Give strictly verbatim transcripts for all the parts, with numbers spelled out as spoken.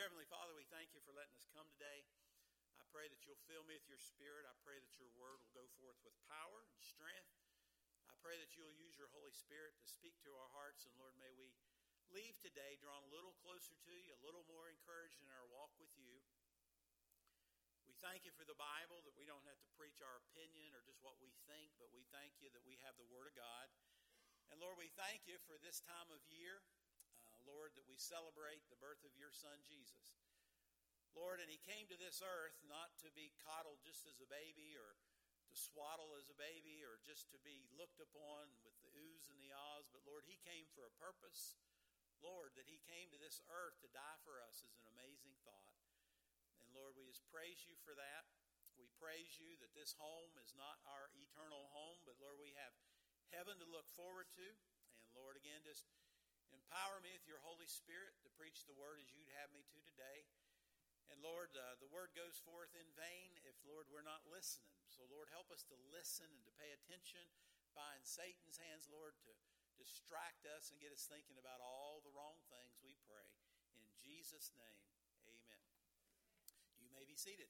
Dear Heavenly Father, we thank you for letting us come today. I pray that you'll fill me with your Spirit. I pray that your word will go forth with power and strength. I pray that you'll use your Holy Spirit to speak to our hearts. And Lord, may we leave today drawn a little closer to you, a little more encouraged in our walk with you. We thank you for the Bible, that we don't have to preach our opinion or just what we think, but we thank you that we have the Word of God. And Lord, we thank you for this time of year, uh, Lord, that we celebrate the birth of your Son, Jesus. Lord, and he came to this earth not to be coddled just as a baby or to swaddle as a baby or just to be looked upon with the oohs and the ahs, but Lord, he came for a purpose. Lord, that he came to this earth to die for us is an amazing thought. And Lord, we just praise you for that. We praise you that this home is not our eternal home, but Lord, we have heaven to look forward to. And Lord, again, just empower me with your Holy Spirit to preach the word as you'd have me to today. And Lord, uh, the word goes forth in vain if, Lord, we're not listening. So Lord, help us to listen and to pay attention. Bind Satan's hands, Lord, to distract us and get us thinking about all the wrong things, we pray. In Jesus' name, amen. You may be seated.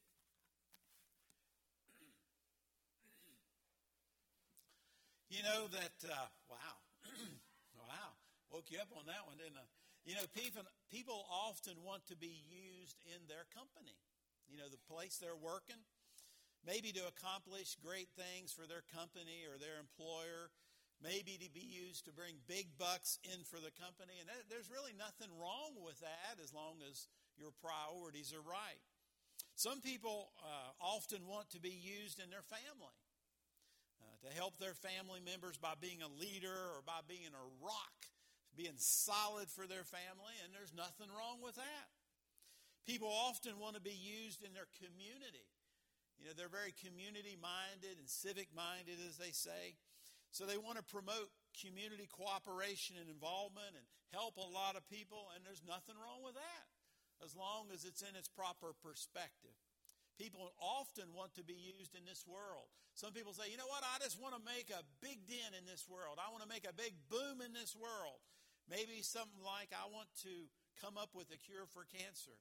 You know that, uh, wow, wow, woke you up on that one, didn't I? You know, people, people often want to be used in their company, you know, the place they're working, maybe to accomplish great things for their company or their employer, maybe to be used to bring big bucks in for the company. And that, there's really nothing wrong with that as long as your priorities are right. Some people uh, often want to be used in their family, uh, to help their family members by being a leader or by being a rock, being solid for their family, and there's nothing wrong with that. People often want to be used in their community. You know, they're very community-minded and civic-minded, as they say. So they want to promote community cooperation and involvement and help a lot of people, and there's nothing wrong with that, as long as it's in its proper perspective. People often want to be used in this world. Some people say, you know what, I just want to make a big dent in this world. I want to make a big boom in this world. Maybe something like, I want to come up with a cure for cancer.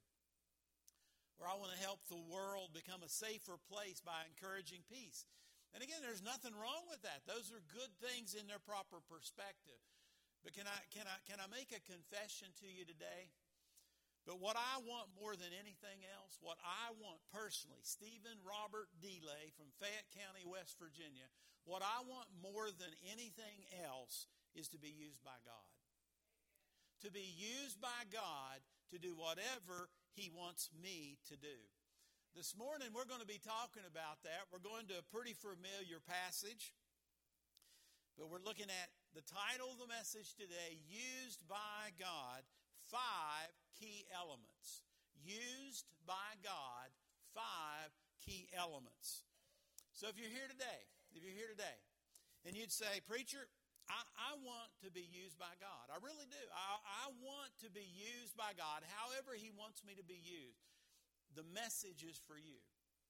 Or I want to help the world become a safer place by encouraging peace. And again, there's nothing wrong with that. Those are good things in their proper perspective. But can I, can I, can I make a confession to you today? But what I want more than anything else, what I want personally, Stephen Robert DeLay from Fayette County, West Virginia, what I want more than anything else is to be used by God. To be used by God to do whatever he wants me to do. This morning we're going to be talking about that. We're going to a pretty familiar passage. But we're looking at the title of the message today, Used by God, Five Key Elements. Used by God, Five Key Elements. So if you're here today, if you're here today, and you'd say, Preacher, I, I want to be used by God. I really do. I, I want to be used by God however he wants me to be used. The message is for you.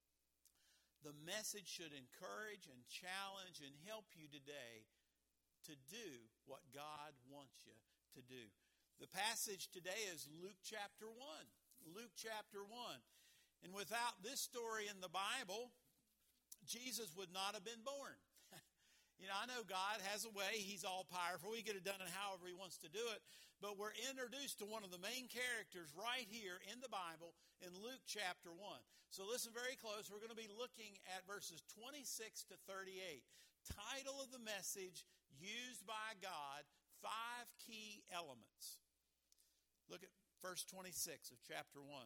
The message should encourage and challenge and help you today to do what God wants you to do. The passage today is Luke chapter one. Luke chapter one. And without this story in the Bible, Jesus would not have been born. You know, I know God has a way. He's all powerful. He could have done it however he wants to do it. But we're introduced to one of the main characters right here in the Bible in Luke chapter one. So listen very close. We're going to be looking at verses twenty-six to thirty-eight. Title of the message, Used by God, Five Key Elements. Look at verse twenty-six of chapter one.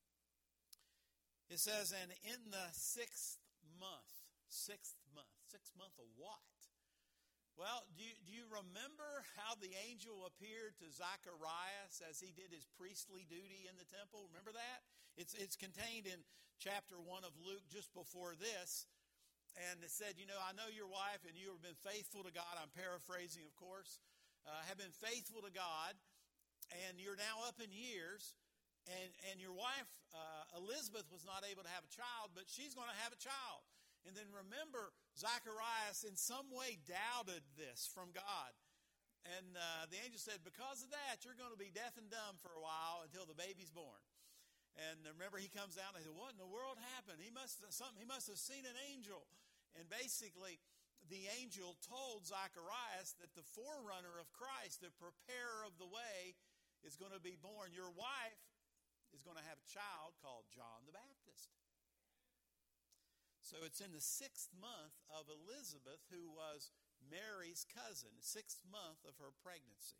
It says, and in the sixth month, sixth month, sixth month of what? Well, do you, do you remember how the angel appeared to Zacharias as he did his priestly duty in the temple? Remember that? It's, it's contained in chapter one of Luke just before this. And it said, you know, I know your wife and you have been faithful to God. I'm paraphrasing, of course. Uh, have been faithful to God. And you're now up in years. And, and your wife, uh, Elizabeth, was not able to have a child, but she's going to have a child. And then remember, Zacharias in some way doubted this from God. And uh, the angel said, because of that, you're going to be deaf and dumb for a while until the baby's born. And remember, he comes out and they say, what in the world happened? He must have, something, he must have seen an angel. And basically, the angel told Zacharias that the forerunner of Christ, the preparer of the way, is going to be born. Your wife is going to have a child called John the Baptist. So it's in the sixth month of Elizabeth, who was Mary's cousin, sixth month of her pregnancy.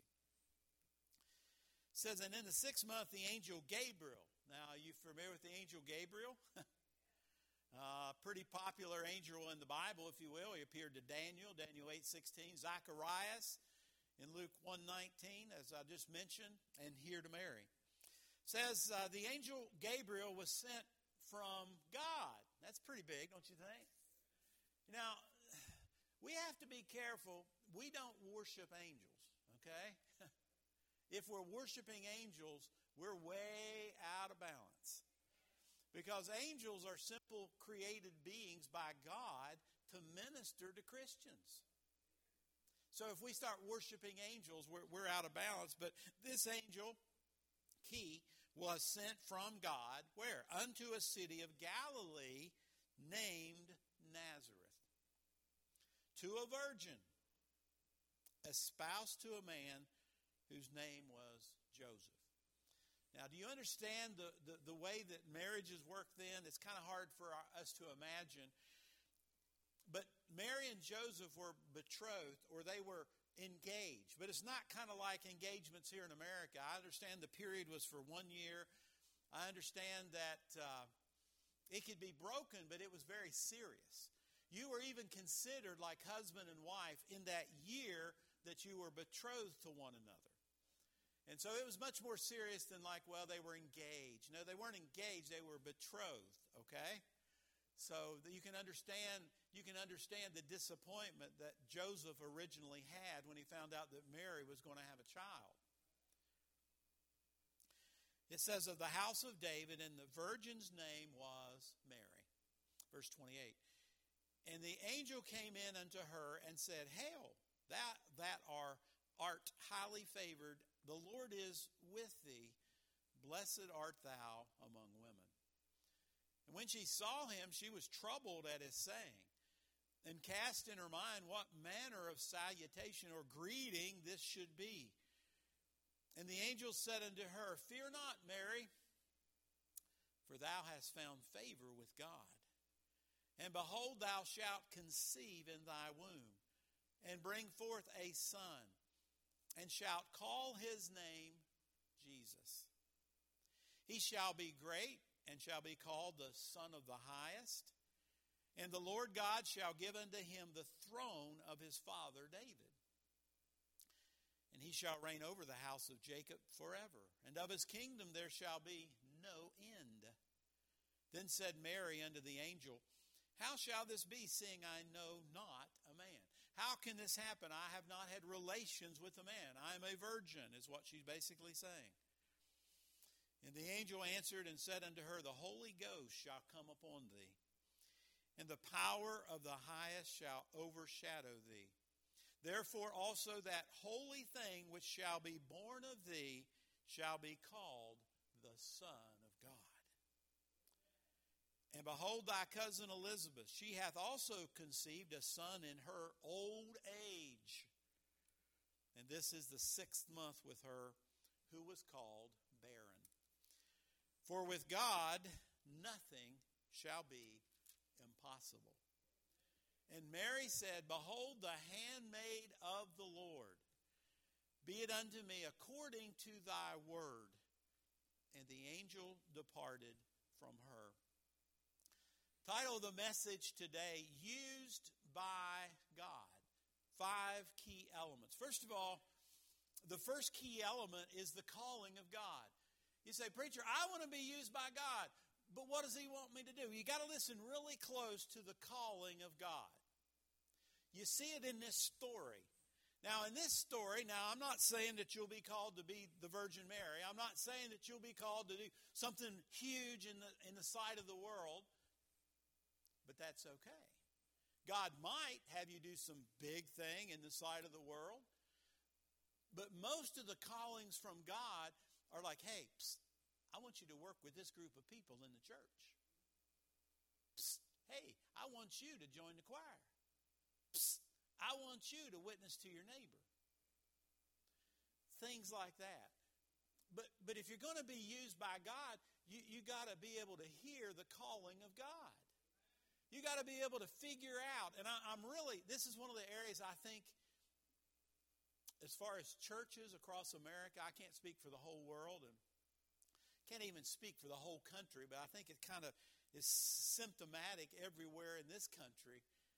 It says, and in the sixth month, the angel Gabriel. Now, are you familiar with the angel Gabriel? uh, pretty popular angel in the Bible, if you will. He appeared to Daniel, Daniel eight sixteen, Zacharias in Luke one nineteen, as I just mentioned, and here to Mary. It says, uh, the angel Gabriel was sent from God. That's pretty big, don't you think? Now, we have to be careful. We don't worship angels, okay? If we're worshiping angels, we're way out of balance. Because angels are simple created beings by God to minister to Christians. So if we start worshiping angels, we're, we're out of balance. But this angel, Key, was sent from God, where? Unto a city of Galilee named Nazareth, to a virgin, espoused to a man whose name was Joseph. Now, do you understand the, the, the way that marriages work then? It's kind of hard for our, us to imagine. But Mary and Joseph were betrothed, or they were engaged. But it's not kind of like engagements here in America. I understand the period was for one year. I understand that uh, it could be broken, but it was very serious. You were even considered like husband and wife in that year that you were betrothed to one another. And so it was much more serious than like, well, they were engaged. No, they weren't engaged. They were betrothed, okay? So that you can understand, you can understand the disappointment that Joseph originally had when he found out that Mary was going to have a child. It says of the house of David, and the virgin's name was Mary. Verse twenty-eight. And the angel came in unto her and said, Hail, that that are, art highly favored, the Lord is with thee. Blessed art thou among women. And when she saw him, she was troubled at his saying, and cast in her mind what manner of salutation or greeting this should be. And the angel said unto her, Fear not, Mary, for thou hast found favor with God. And behold, thou shalt conceive in thy womb, and bring forth a son, and shalt call his name Jesus. He shall be great, and shall be called the Son of the Highest. And the Lord God shall give unto him the throne of his father David. And he shall reign over the house of Jacob forever, and of his kingdom there shall be no end. Then said Mary unto the angel, How shall this be, seeing I know not a man? How can this happen? I have not had relations with a man. I am a virgin, is what she's basically saying. And the angel answered and said unto her, The Holy Ghost shall come upon thee, and the power of the highest shall overshadow thee. Therefore also that holy thing which shall be born of thee shall be called the Son of God. And behold, thy cousin Elizabeth, she hath also conceived a son in her old age. And this is the sixth month with her, who was called barren. For with God nothing shall be impossible. And Mary said, Behold, the handmaid of the Lord, be it unto me according to thy word. And the angel departed from her. Title of the message today, Used by God. Five key elements. First of all, the first key element is the calling of God. You say, Preacher, I want to be used by God, but what does he want me to do? You got to listen really close to the calling of God. You see it in this story. Now, in this story, now I'm not saying that you'll be called to be the Virgin Mary. I'm not saying that you'll be called to do something huge in the, in the sight of the world, but that's okay. God might have you do some big thing in the sight of the world, but most of the callings from God are like, hey, psst, I want you to work with this group of people in the church. Psst, hey, I want you to join the choir. Psst, I want you to witness to your neighbor. Things like that. But but if you're going to be used by God, you, you got to be able to hear the calling of God. You got to be able to figure out, and I, I'm really, this is one of the areas I think, as far as churches across America, I can't speak for the whole world, and can't even speak for the whole country, but I think it kind of is symptomatic everywhere in this country.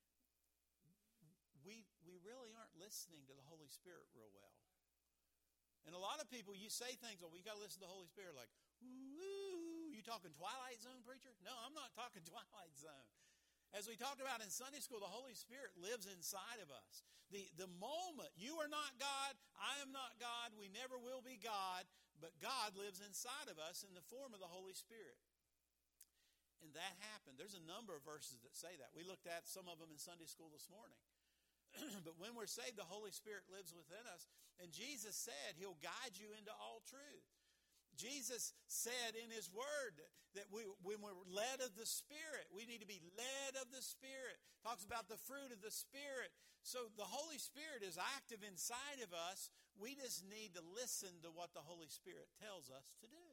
We we really aren't listening to the Holy Spirit real well. And a lot of people, you say things, oh, we got to listen to the Holy Spirit, like, ooh, you talking Twilight Zone, preacher? No, I'm not talking Twilight Zone. As we talked about in Sunday school, the Holy Spirit lives inside of us. The, the moment you are not God, I am not God, we never will be God, but God lives inside of us in the form of the Holy Spirit. And that happened. There's a number of verses that say that. We looked at some of them in Sunday school this morning. But when we're saved, the Holy Spirit lives within us. And Jesus said he'll guide you into all truth. Jesus said in his word that we, when we're led of the Spirit, we need to be led of the Spirit. Talks about the fruit of the Spirit. So the Holy Spirit is active inside of us. We just need to listen to what the Holy Spirit tells us to do.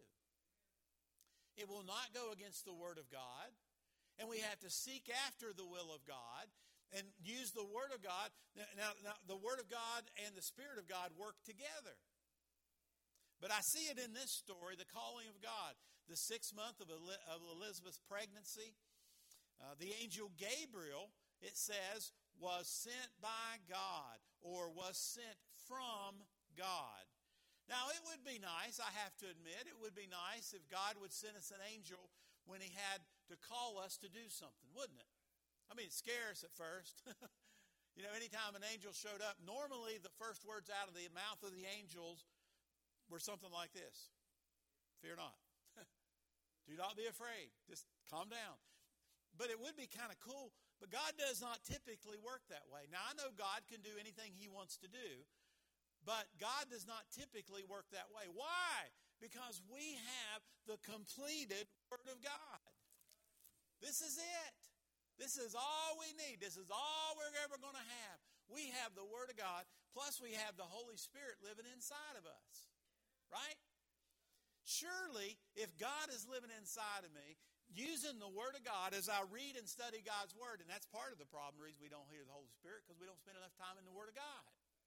It will not go against the Word of God. And we have to seek after the will of God and use the Word of God. Now, now the Word of God and the Spirit of God work together. But I see it in this story, the calling of God. The sixth month of Elizabeth's pregnancy, uh, the angel Gabriel, it says, was sent by God or was sent from God. Now, it would be nice, I have to admit, it would be nice if God would send us an angel when he had to call us to do something, wouldn't it? I mean, it scares us at first. You know, anytime an angel showed up, normally the first words out of the mouth of the angels were something like this: fear not. Do not be afraid. Just calm down. But it would be kind of cool. But God does not typically work that way. Now, I know God can do anything he wants to do, but God does not typically work that way. Why? Because we have the completed Word of God. This is it. This is all we need. This is all we're ever going to have. We have the Word of God, plus we have the Holy Spirit living inside of us. Right? Surely, if God is living inside of me, using the Word of God as I read and study God's Word, and that's part of the problem, the reason we don't hear the Holy Spirit, because we don't spend enough time in the Word of God.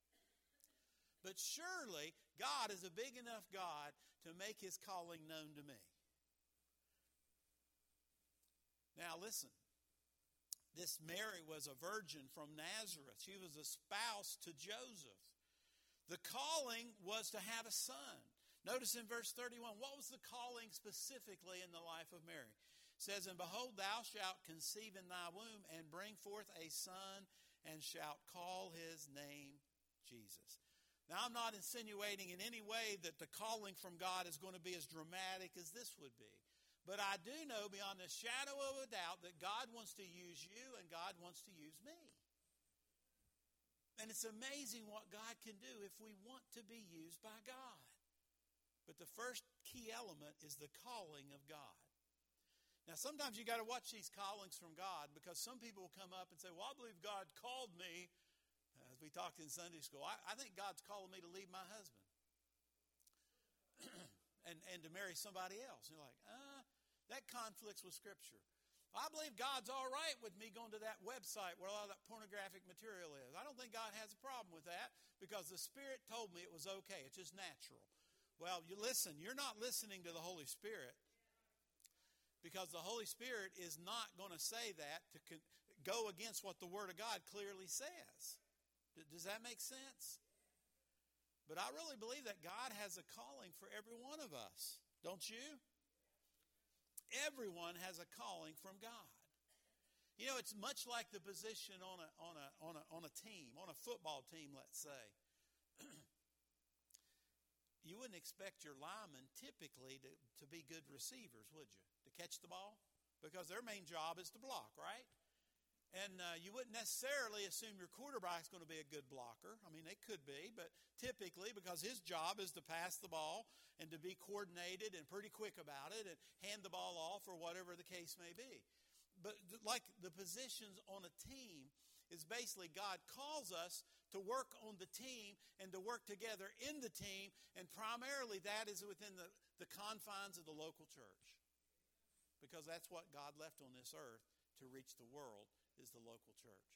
But surely, God is a big enough God to make his calling known to me. Now listen, this Mary was a virgin from Nazareth. She was a spouse to Joseph. The calling was to have a son. Notice in verse thirty-one, what was the calling specifically in the life of Mary? It says, and behold, thou shalt conceive in thy womb and bring forth a son, and shalt call his name Jesus. Now, I'm not insinuating in any way that the calling from God is going to be as dramatic as this would be. But I do know beyond the shadow of a doubt that God wants to use you and God wants to use me. And it's amazing what God can do if we want to be used by God. But the first key element is the calling of God. Now, sometimes you got to watch these callings from God, because some people will come up and say, well, I believe God called me, as we talked in Sunday school, I, I think God's calling me to leave my husband and, and to marry somebody else. And you're like, uh, that conflicts with Scripture. I believe God's all right with me going to that website where a lot of that pornographic material is. I don't think God has a problem with that, because the Spirit told me it was okay. It's just natural. Well, you listen, you're not listening to the Holy Spirit, because the Holy Spirit is not going to say that to con- go against what the Word of God clearly says. D- does that make sense? But I really believe that God has a calling for every one of us. Don't you? Everyone has a calling from God. You know, it's much like the position on a on a on a on a team, on a football team, let's say. You wouldn't expect your linemen typically to, to be good receivers, would you? To catch the ball? Because their main job is to block, right? And uh, you wouldn't necessarily assume your quarterback's going to be a good blocker. I mean, they could be, but typically, because his job is to pass the ball and to be coordinated and pretty quick about it and hand the ball off or whatever the case may be. But th- like the positions on a team is basically God calls us to work on the team and to work together in the team, and primarily that is within the, the confines of the local church. Because that's what God left on this earth to reach the world, is the local church.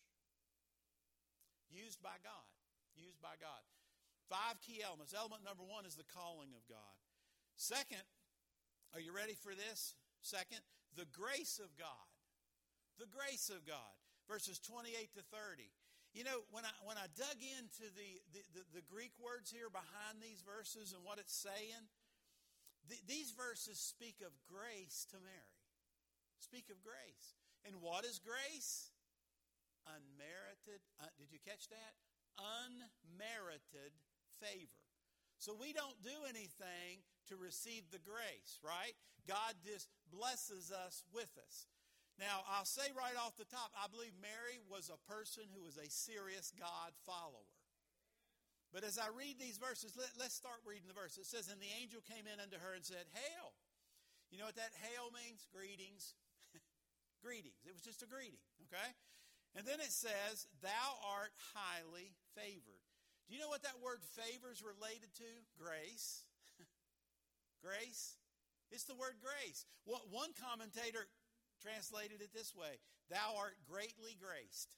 Used by God. Used by God. Five key elements. Element number one is the calling of God. Second, are you ready for this? Second, the grace of God. The grace of God. Verses twenty-eight to thirty. You know, when I when I dug into the, the, the, the Greek words here behind these verses and what it's saying, th- these verses speak of grace to Mary. Speak of grace. And what is grace? Unmerited. Uh, did you catch that? Unmerited favor. So we don't do anything to receive the grace, right? God just blesses us with us. Now, I'll say right off the top, I believe Mary was a person who was a serious God follower. But as I read these verses, let, let's start reading the verse. It says, and the angel came in unto her and said, Hail. You know what that hail means? Greetings. Greetings. It was just a greeting, okay? And then it says, thou art highly favored. Do you know what that word favor is related to? Grace. Grace. It's the word grace. What one commentator translated it this way, thou art greatly graced.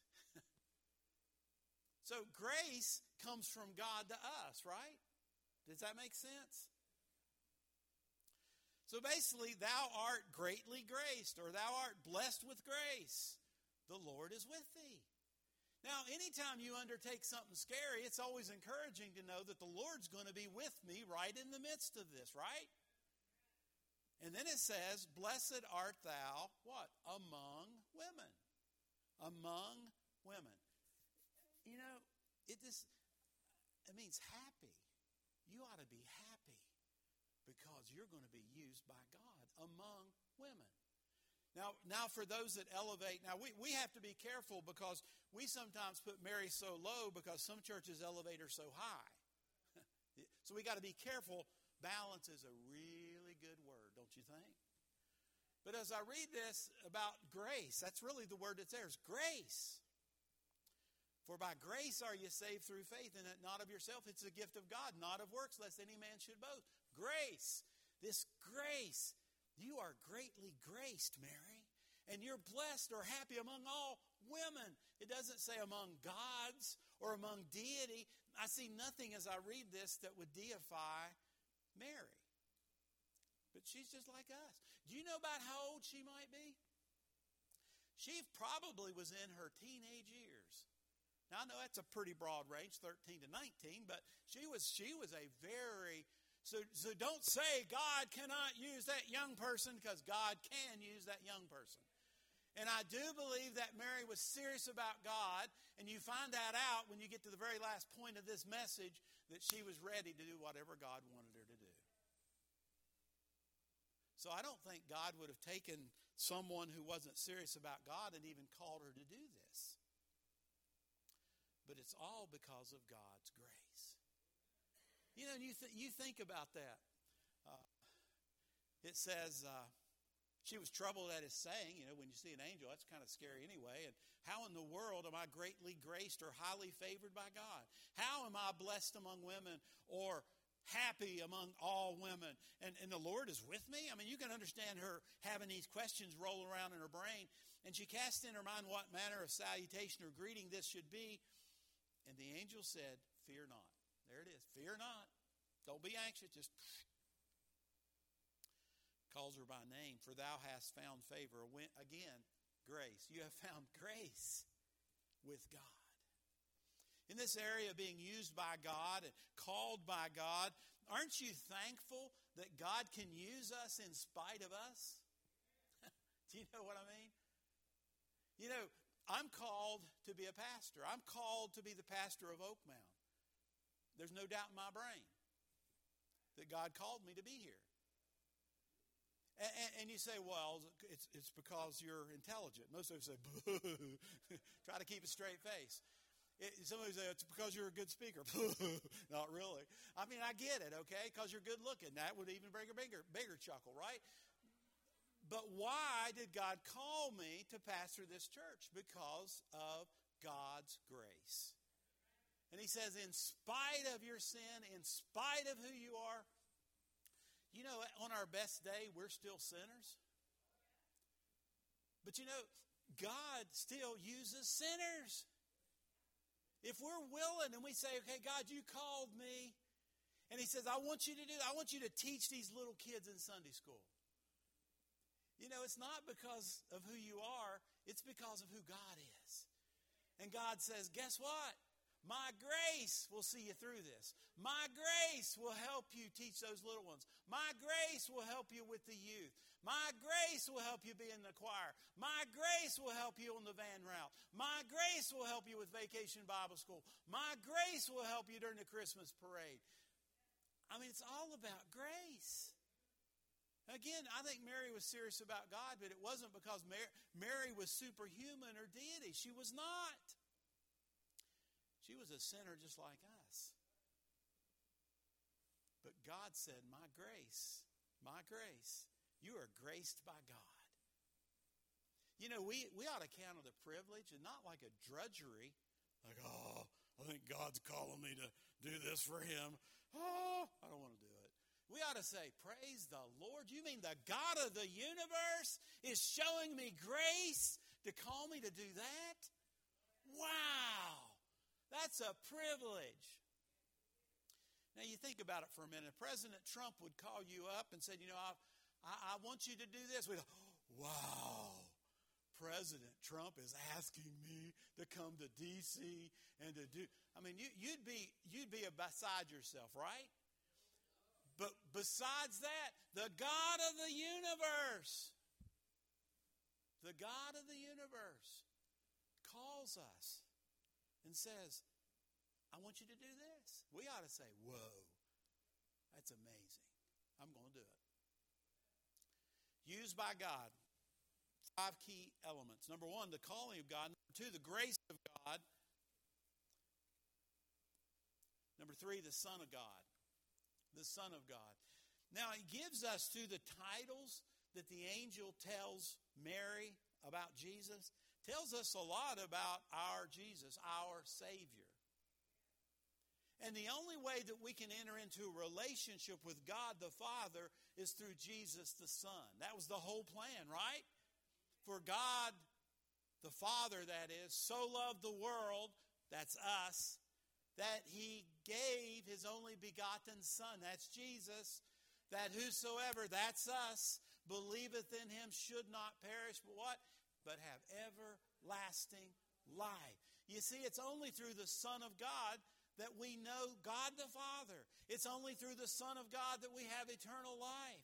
So grace comes from God to us, right? Does that make sense? So basically, thou art greatly graced, or thou art blessed with grace. The Lord is with thee. Now, anytime you undertake something scary, it's always encouraging to know that the Lord's going to be with me right in the midst of this, right? And then it says, blessed art thou, what? Among women. Among women. You know, it just, it means happy. You ought to be happy because you're going to be used by God among women. Now, now for those that elevate, now we, we have to be careful because we sometimes put Mary so low because some churches elevate her so high. So we got to be careful. Balance is a really good word, don't you think? But as I read this about grace, that's really the word that's there, is grace. For by grace are you saved through faith, and not of yourself. It's a gift of God, not of works, lest any man should boast. Grace. This grace. You are greatly graced, Mary. And you're blessed or happy among all women. It doesn't say among gods or among deity. I see nothing as I read this that would deify Mary. But she's just like us. Do you know about how old she might be? She probably was in her teenage years. Now, I know that's a pretty broad range, thirteen to nineteen, but she was she was a very, so, so don't say God cannot use that young person, because God can use that young person. And I do believe that Mary was serious about God, and you find that out when you get to the very last point of this message, that she was ready to do whatever God wanted her to do. So I don't think God would have taken someone who wasn't serious about God and even called her to do this. But it's all because of God's grace. You know, you, th- you think about that. Uh, it says, uh, she was troubled at his saying. You know, when you see an angel, that's kind of scary anyway. And how in the world am I greatly graced or highly favored by God? How am I blessed among women or happy among all women? And, and the Lord is with me? I mean, you can understand her having these questions roll around in her brain. And she cast in her mind what manner of salutation or greeting this should be. And the angel said, fear not. There it is. Fear not. Don't be anxious. Just calls her by name. For thou hast found favor. Again, grace. You have found grace with God. In this area of being used by God and called by God, aren't you thankful that God can use us in spite of us? Do you know what I mean? You know, I'm called to be a pastor. I'm called to be the pastor of Oakmount. There's no doubt in my brain that God called me to be here. And, and, and you say, well, it's, it's because you're intelligent. Most of them say, boo. Try to keep a straight face. It, somebody say, it's because you're a good speaker. Not really. I mean, I get it, okay, because you're good looking. That would even bring a bigger, bigger chuckle, right? But why did God call me to pastor this church? Because of God's grace. And he says, in spite of your sin, in spite of who you are, you know, on our best day, we're still sinners. But you know, God still uses sinners. If we're willing and we say, okay, God, you called me. And he says, I want you to do, I want you to teach these little kids in Sunday school. You know, it's not because of who you are. It's because of who God is. And God says, guess what? My grace will see you through this. My grace will help you teach those little ones. My grace will help you with the youth. My grace will help you be in the choir. My grace will help you on the van route. My grace will help you with Vacation Bible School. My grace will help you during the Christmas parade. I mean, it's all about grace. Again, I think Mary was serious about God, but it wasn't because Mary, Mary was superhuman or deity. She was not. She was a sinner just like us. But God said, my grace, my grace, you are graced by God. You know, we, we ought to count it a privilege and not like a drudgery. Like, oh, I think God's calling me to do this for him. Oh, I don't want to do it. We ought to say, praise the Lord. You mean the God of the universe is showing me grace to call me to do that? Wow. That's a privilege. Now, you think about it for a minute. President Trump would call you up and say, you know, I, I, I want you to do this. We go, wow, President Trump is asking me to come to D C and to do. I mean, you, you'd be you'd be beside yourself, right? But besides that, the God of the universe, the God of the universe calls us and says, I want you to do this. We ought to say, whoa, that's amazing. I'm going to do it. Used by God. Five key elements. Number one, the calling of God. Number two, the grace of God. Number three, the Son of God. The Son of God. Now, he gives us through the titles that the angel tells Mary about Jesus, tells us a lot about our Jesus, our Savior. And the only way that we can enter into a relationship with God the Father is through Jesus the Son. That was the whole plan, right? For God the Father, that is, so loved the world, that's us, that he gave his only begotten Son, that's Jesus, that whosoever, that's us, believeth in him should not perish, but what? But have everlasting life. You see, it's only through the Son of God that we know God the Father. It's only through the Son of God that we have eternal life.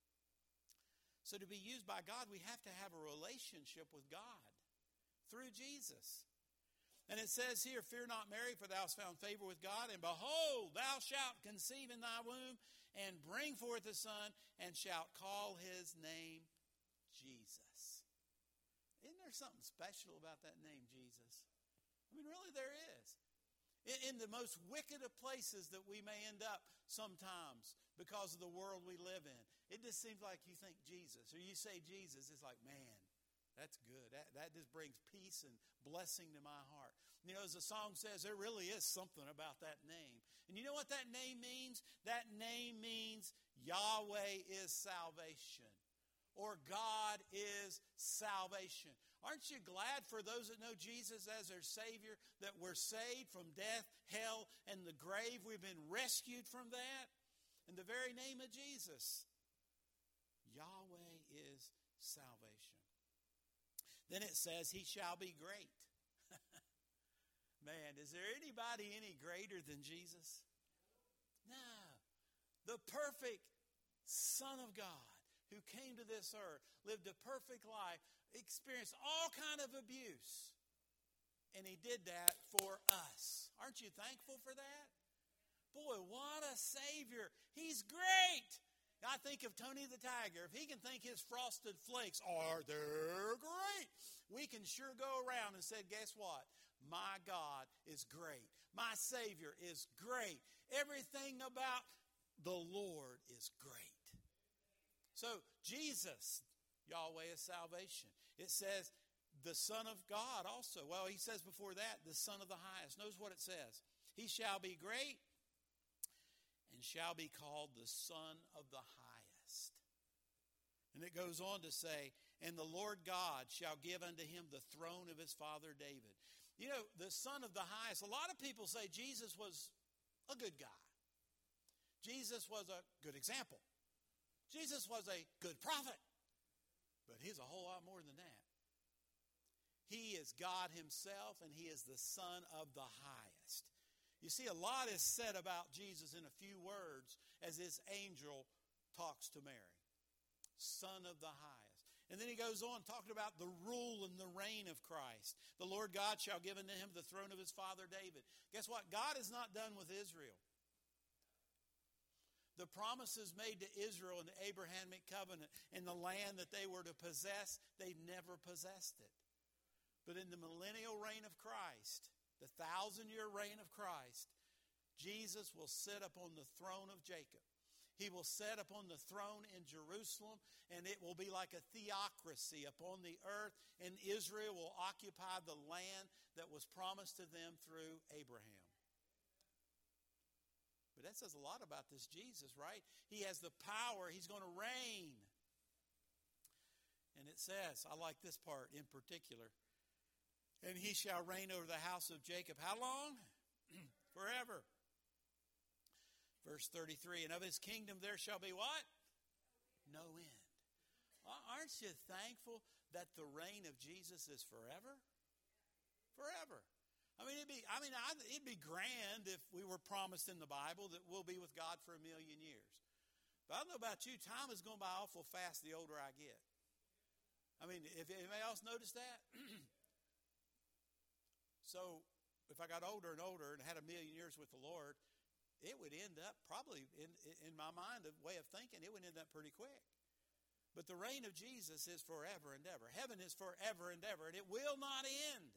So to be used by God, we have to have a relationship with God through Jesus. And it says here, fear not, Mary, for thou hast found favor with God, and behold, thou shalt conceive in thy womb, and bring forth a son, and shalt call his name Jesus. Isn't there something special about that name, Jesus? I mean, really, there is. In the most wicked of places that we may end up sometimes because of the world we live in, it just seems like you think Jesus, or you say Jesus, it's like, man, that's good. That, that just brings peace and blessing to my heart. You know, as the song says, there really is something about that name. And you know what that name means? That name means Yahweh is salvation, or God is salvation. Aren't you glad for those that know Jesus as their Savior that we're saved from death, hell, and the grave? We've been rescued from that in the very name of Jesus. Yahweh is salvation. Then it says, he shall be great. Man, is there anybody any greater than Jesus? No. The perfect Son of God who came to this earth, lived a perfect life, experienced all kind of abuse. And he did that for us. Aren't you thankful for that? Boy, what a Savior. He's great. I think of Tony the Tiger. If he can think his Frosted Flakes are they're great, we can sure go around and say, guess what? My God is great. My Savior is great. Everything about the Lord is great. So Jesus, Yahweh is salvation. It says the Son of God also. Well, he says before that, the Son of the Highest. Notice what it says. He shall be great and shall be called the Son of the Highest. And it goes on to say, and the Lord God shall give unto him the throne of his father David. You know, the Son of the Highest, a lot of people say Jesus was a good guy. Jesus was a good example. Jesus was a good prophet. But he's a whole lot more than that. He is God himself, and he is the Son of the Highest. You see, a lot is said about Jesus in a few words as this angel talks to Mary. Son of the Highest. And then he goes on talking about the rule and the reign of Christ. The Lord God shall give unto him the throne of his father David. Guess what? God is not done with Israel. The promises made to Israel in the Abrahamic covenant and the land that they were to possess, they never possessed it. But in the millennial reign of Christ, the thousand-year reign of Christ, Jesus will sit upon the throne of Jacob. He will sit upon the throne in Jerusalem, and it will be like a theocracy upon the earth, and Israel will occupy the land that was promised to them through Abraham. But that says a lot about this Jesus, right? He has the power. He's going to reign. And it says, I like this part in particular, and he shall reign over the house of Jacob. How long? Forever. Verse thirty-three, and of his kingdom there shall be what? No end. Well, aren't you thankful that the reign of Jesus is forever? Forever. I mean, it'd be, I mean, it'd be grand if we were promised in the Bible that we'll be with God for a million years. But I don't know about you, time is going by awful fast the older I get. I mean, if anybody else noticed that? So, if I got older and older and had a million years with the Lord, it would end up probably, in, in my mind, a way of thinking, it would end up pretty quick. But the reign of Jesus is forever and ever. Heaven is forever and ever, and it will not end.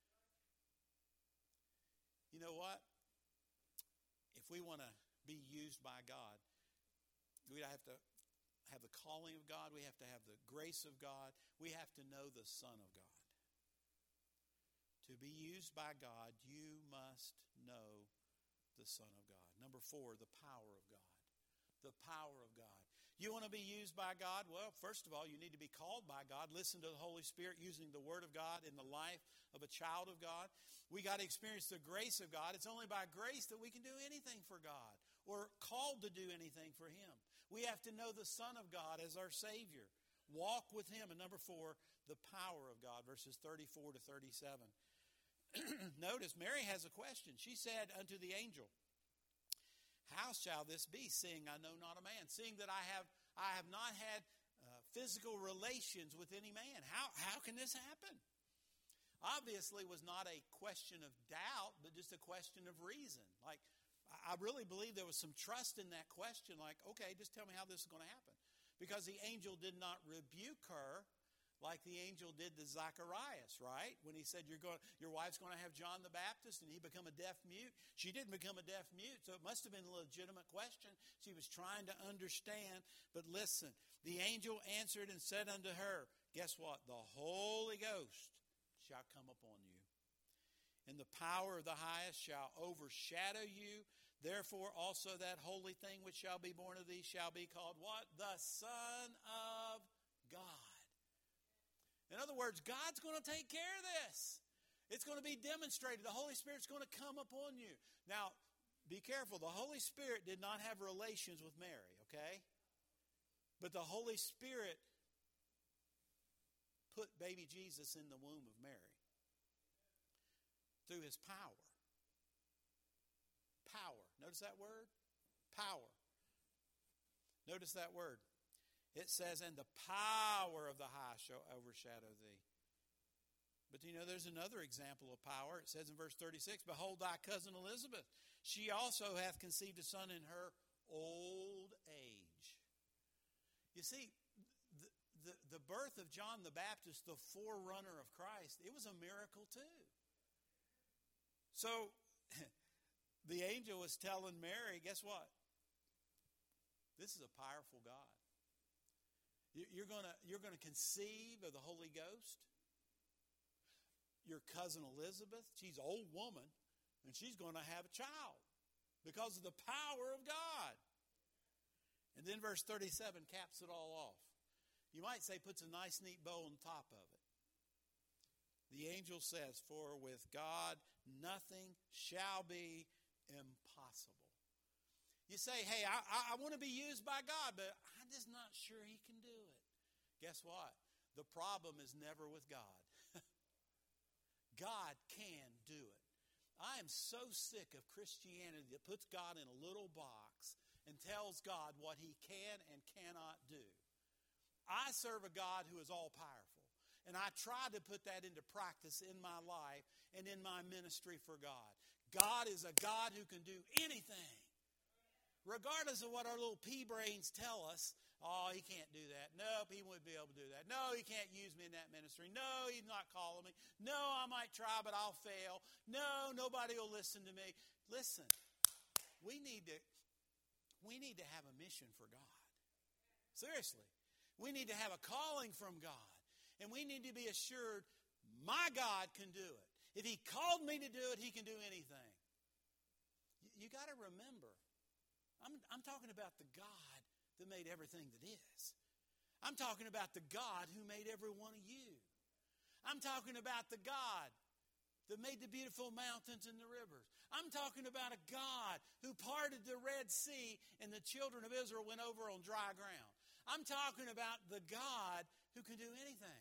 You know what? If we want to be used by God, we have to have the calling of God. We have to have the grace of God. We have to know the Son of God. To be used by God, you must know the Son of God. Number four, the power of God. The power of God. You want to be used by God? Well, first of all, you need to be called by God. Listen to the Holy Spirit using the Word of God in the life of a child of God. We got to experience the grace of God. It's only by grace that we can do anything for God or called to do anything for Him. We have to know the Son of God as our Savior. Walk with Him. And number four, the power of God, verses thirty-four to thirty-seven. Notice, Mary has a question. She said unto the angel, how shall this be, seeing I know not a man? Seeing that I have I have not had uh, physical relations with any man. How, how can this happen? Obviously, it was not a question of doubt, but just a question of reason. Like, I really believe there was some trust in that question. Like, okay, just tell me how this is going to happen. Because the angel did not rebuke her like the angel did to Zacharias, right? When he said, You're going, your wife's going to have John the Baptist, and he become a deaf mute. She didn't become a deaf mute, so it must have been a legitimate question. She was trying to understand. But listen, the angel answered and said unto her, guess what? The Holy Ghost shall come upon you, and the power of the highest shall overshadow you. Therefore also that holy thing which shall be born of thee shall be called what? The Son of God. In other words, God's going to take care of this. It's going to be demonstrated. The Holy Spirit's going to come upon you. Now, be careful. The Holy Spirit did not have relations with Mary, okay? But the Holy Spirit put baby Jesus in the womb of Mary through His power. Power. Notice that word? Power. Notice that word. It says, and the power of the high shall overshadow thee. But you know, there's another example of power. It says in verse thirty-six, behold thy cousin Elizabeth. She also hath conceived a son in her old age. You see, the, the, the birth of John the Baptist, the forerunner of Christ, it was a miracle too. So the angel was telling Mary, guess what? This is a powerful God. You're going to you're going to conceive of the Holy Ghost. Your cousin Elizabeth, she's an old woman, and she's going to have a child because of the power of God. And then verse thirty-seven caps it all off. You might say puts a nice, neat bow on top of it. The angel says, for with God nothing shall be impossible. You say, hey, I, I, I want to be used by God, but I'm just not sure he can do it. Guess what? The problem is never with God. God can do it. I am so sick of Christianity that puts God in a little box and tells God what he can and cannot do. I serve a God who is all-powerful, and I try to put that into practice in my life and in my ministry for God. God is a God who can do anything. Regardless of what our little pea brains tell us, oh, he can't do that. Nope, he wouldn't be able to do that. No, he can't use me in that ministry. No, he's not calling me. No, I might try, but I'll fail. No, nobody will listen to me. Listen, we need to, we need to have a mission for God. Seriously. We need to have a calling from God. And we need to be assured, my God can do it. If he called me to do it, he can do anything. You, you got to remember, I'm, I'm talking about the God that made everything that is. I'm talking about the God who made every one of you. I'm talking about the God that made the beautiful mountains and the rivers. I'm talking about a God who parted the Red Sea and the children of Israel went over on dry ground. I'm talking about the God who can do anything.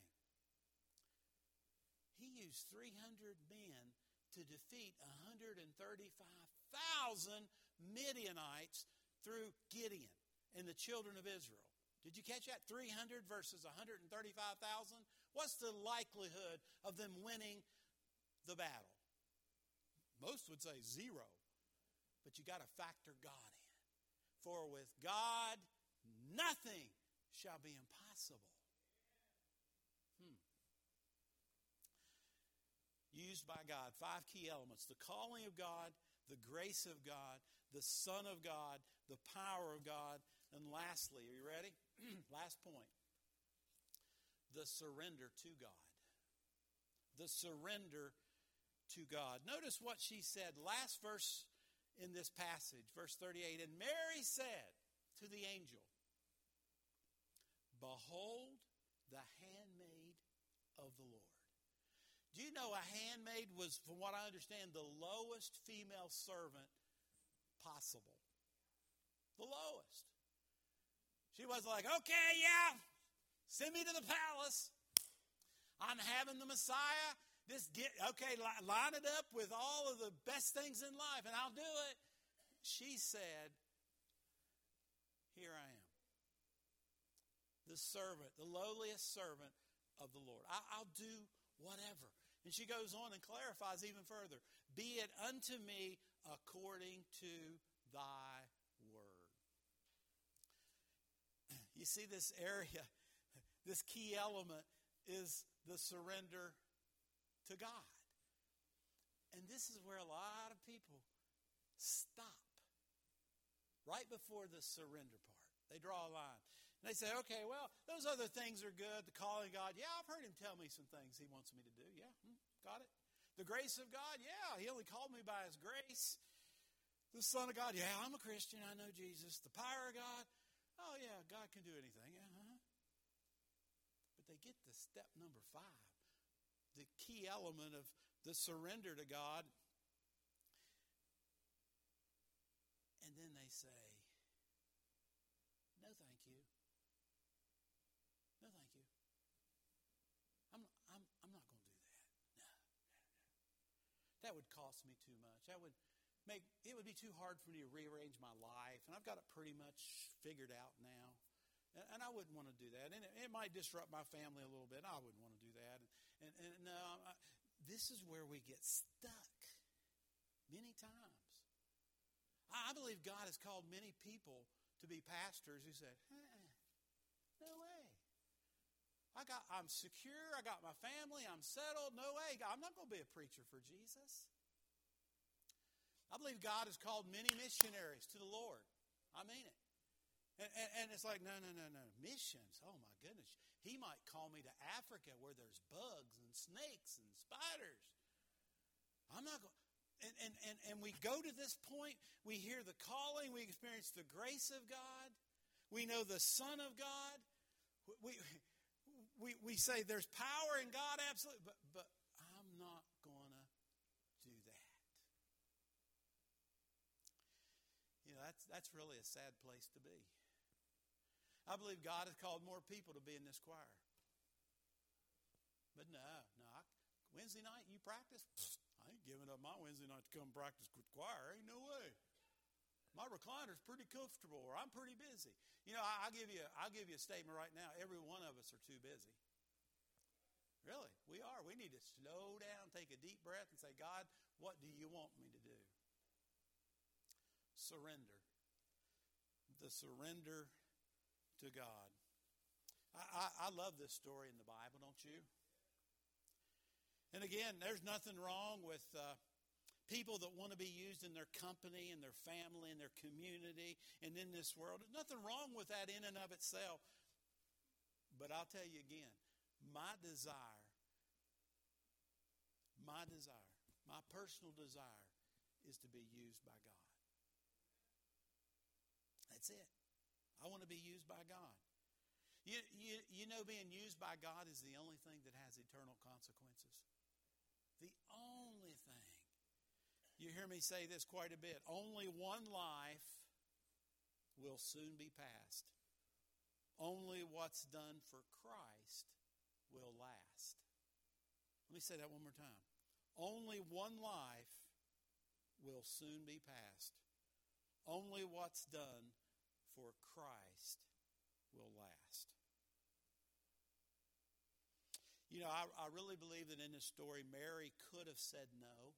He used three hundred men to defeat one hundred thirty-five thousand Midianites through Gideon and the children of Israel. Did you catch that? three hundred versus one hundred thirty-five thousand? What's the likelihood of them winning the battle? Most would say zero. But you got to factor God in. For with God, nothing shall be impossible. Hmm. Used by God, five key elements. The calling of God, the grace of God, the Son of God, the power of God, and lastly, are you ready? Last point. The surrender to God. The surrender to God. Notice what she said. Last verse in this passage, verse thirty-eight. And Mary said to the angel, behold, the handmaid of the Lord. Do you know a handmaid was, from what I understand, the lowest female servant possible? The lowest. She was like, okay, yeah, send me to the palace. I'm having the Messiah. Just get, okay, line it up with all of the best things in life, and I'll do it. She said, here I am. The servant, the lowliest servant of the Lord. I, I'll do whatever. And she goes on and clarifies even further. Be it unto me according to thy word. You see, this area, this key element is the surrender to God. And this is where a lot of people stop right before the surrender part. They draw a line. And they say, okay, well, those other things are good. The calling of God, yeah, I've heard him tell me some things he wants me to do. Yeah, hmm, got it. The grace of God, yeah, he only called me by his grace. The Son of God, yeah, I'm a Christian. I know Jesus. The power of God, oh, yeah, God can do anything. Yeah, uh-huh. But they get to step number five, the key element of the surrender to God. And then they say, no, thank you. No, thank you. I'm, I'm, I'm not going to do that. No, no, no. That would cost me too much. That would make, it would be too hard for me to rearrange my life. And I've got it pretty much figured out now. And, and I wouldn't want to do that. And it, it might disrupt my family a little bit. I wouldn't want to do that. And, and, and no, I, this is where we get stuck many times. I, I believe God has called many people to be pastors who said, eh, No way. I got, I'm secure. I got my family. I'm settled. No way. I'm not going to be a preacher for Jesus. I believe God has called many missionaries to the Lord. I mean it. And, and, and it's like, no, no, no, no. Missions. Oh, my goodness. He might call me to Africa where there's bugs and snakes and spiders. I'm not going. And, and, and, and we go to this point. We hear the calling. We experience the grace of God. We know the Son of God. We, we, we say there's power in God, absolutely. But, but I'm not going to do that. You know, that's, that's really a sad place to be. I believe God has called more people to be in this choir. But no, no. I, Wednesday night, you practice? Psst, I ain't giving up my Wednesday night to come practice with choir. Ain't no way. My recliner's pretty comfortable, or I'm pretty busy. You know, I, I'll give you, I'll give you a statement right now. Every one of us are too busy. Really, we are. We need to slow down, take a deep breath, and say, God, what do you want me to do? Surrender. The surrender to God. I, I, I love this story in the Bible, don't you? And again, there's nothing wrong with uh, people that want to be used in their company and their family and their community and in this world. There's nothing wrong with that in and of itself. But I'll tell you again, my desire, my desire, my personal desire is to be used by God. That's it. I want to be used by God. You, you, you know, being used by God is the only thing that has eternal consequences. The only thing. You hear me say this quite a bit. Only one life will soon be passed. Only what's done for Christ will last. Let me say that one more time. Only one life will soon be passed. Only what's done for Christ will last. You know, I, I really believe that in this story, Mary could have said no.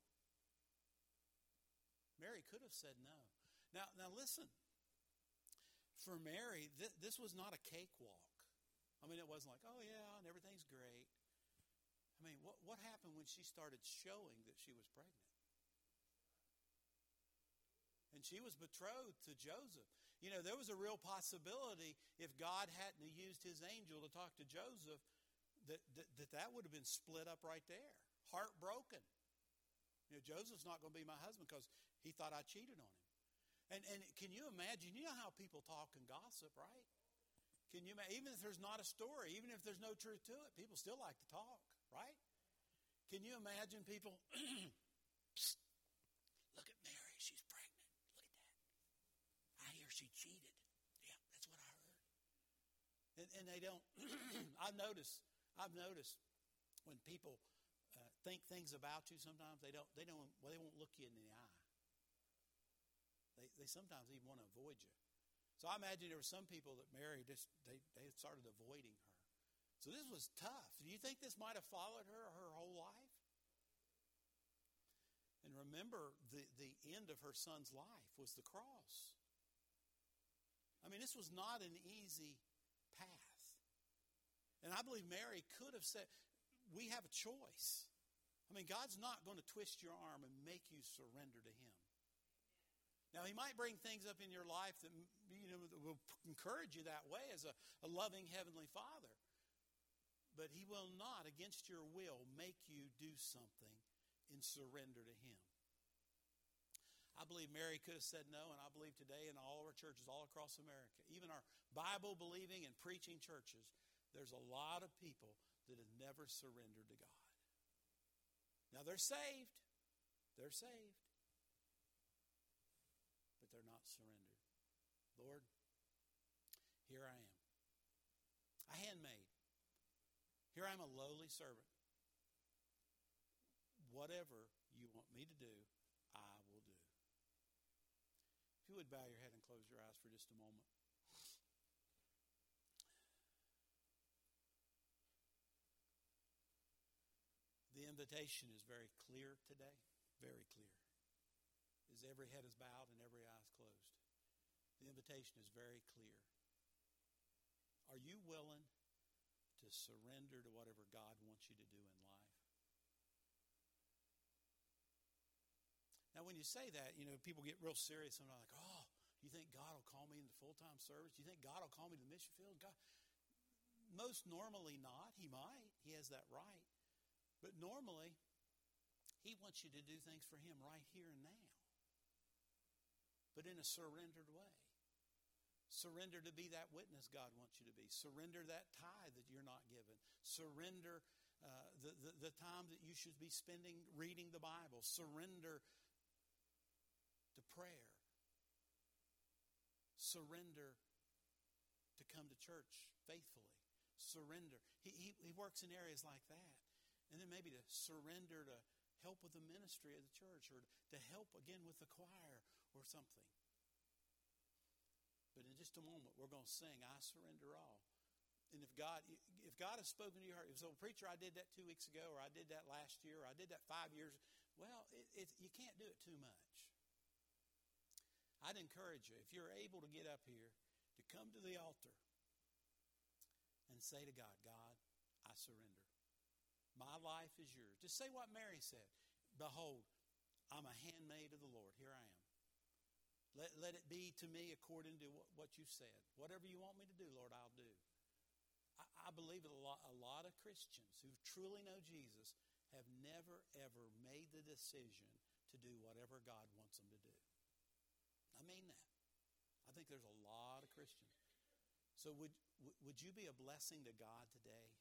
Mary could have said no. Now, now listen. For Mary, th- this was not a cakewalk. I mean, it wasn't like, oh yeah, and everything's great. I mean, what, what happened when she started showing that she was pregnant? And she was betrothed to Joseph. You know, there was a real possibility if God hadn't used his angel to talk to Joseph, that that, that, that would have been split up right there. Heartbroken. You know, Joseph's not going to be my husband because he thought I cheated on him. And and can you imagine, you know how people talk and gossip, right? Can you imagine, even if there's not a story, even if there's no truth to it, people still like to talk, right? Can you imagine people, psst, look at Mary, she's pregnant. Look at that. I hear she cheated. Yeah, that's what I heard. And, and they don't, I've noticed, I've noticed when people uh, think things about you sometimes, they don't, they don't, well, they won't look you in the eye. They, they sometimes even want to avoid you. So I imagine there were some people that Mary just, they, they started avoiding her. So this was tough. Do you think this might have followed her her whole life? And remember, the, the end of her son's life was the cross. I mean, this was not an easy path. And I believe Mary could have said, we have a choice. I mean, God's not going to twist your arm and make you surrender to him. Now, he might bring things up in your life that, you know, that will encourage you that way as a, a loving Heavenly Father. But he will not, against your will, make you do something in surrender to him. I believe Mary could have said no, and I believe today in all of our churches all across America, even our Bible-believing and preaching churches, there's a lot of people that have never surrendered to God. Now, they're saved. They're saved. But they're not surrendered. Lord, here I am. A handmaid. Here I am, a lowly servant. Whatever you want me to do, I will do. If you would bow your head and close your eyes for just a moment. The invitation is very clear today, very clear. As every head is bowed and every eye is closed. The invitation is very clear. Are you willing to surrender to whatever God wants you to do in life? Now, when you say that, you know, people get real serious and they're like, oh, you think God will call me into full-time service? You think God will call me to the mission field? God, most normally not. He might. He has that right. But normally, He wants you to do things for Him right here and now. But in a surrendered way. Surrender to be that witness God wants you to be. Surrender that tithe that you're not given. Surrender uh, the, the, the time that you should be spending reading the Bible. Surrender to prayer. Surrender to come to church faithfully. Surrender. He, he, he works in areas like that. And then maybe to surrender to help with the ministry of the church or to help again with the choir or something. But in just a moment, we're going to sing, I Surrender All. And if God if God has spoken to your heart, so preacher, I did that two weeks ago, or I did that last year, or I did that five years, well, it, it, you can't do it too much. I'd encourage you, if you're able to get up here, to come to the altar and say to God, God, I surrender. My life is yours. Just say what Mary said. Behold, I'm a handmaid of the Lord. Here I am. Let, let it be to me according to what, what you said. Whatever you want me to do, Lord, I'll do. I, I believe that a lot, a lot of Christians who truly know Jesus have never, ever made the decision to do whatever God wants them to do. I mean that. I think there's a lot of Christians. So would, would you be a blessing to God today?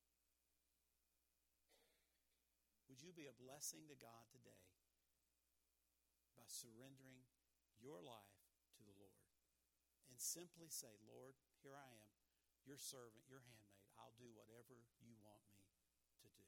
Would you be a blessing to God today by surrendering your life to the Lord and simply say, Lord, here I am, your servant, your handmaid. I'll do whatever you want me to do.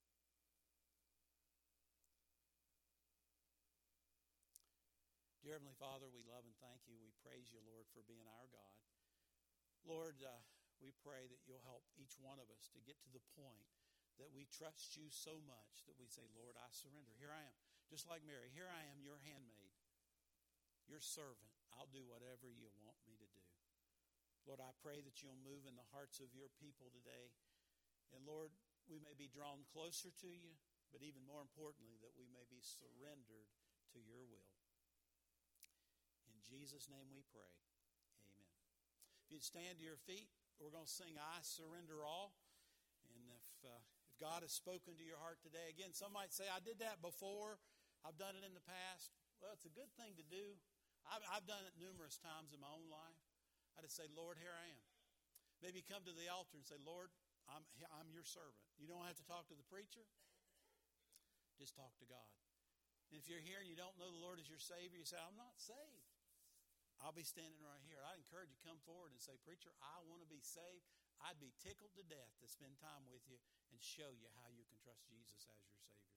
Dear Heavenly Father, we love and thank you. We praise you, Lord, for being our God. Lord, uh, we pray that you'll help each one of us to get to the point that we trust you so much that we say, Lord, I surrender. Here I am. Just like Mary, here I am, your handmaid, your servant. I'll do whatever you want me to do. Lord, I pray that you'll move in the hearts of your people today. And Lord, we may be drawn closer to you, but even more importantly, that we may be surrendered to your will. In Jesus' name we pray. Amen. If you'd stand to your feet, we're going to sing I Surrender All. And if uh, if God has spoken to your heart today, again, some might say, I did that before. I've done it in the past. Well, it's a good thing to do. I've, I've done it numerous times in my own life. I just say, Lord, here I am. Maybe come to the altar and say, Lord, I'm, I'm your servant. You don't have to talk to the preacher. Just talk to God. And if you're here and you don't know the Lord as your Savior, you say, I'm not saved. I'll be standing right here. I'd encourage you to come forward and say, preacher, I want to be saved. I'd be tickled to death to spend time with you and show you how you can trust Jesus as your Savior.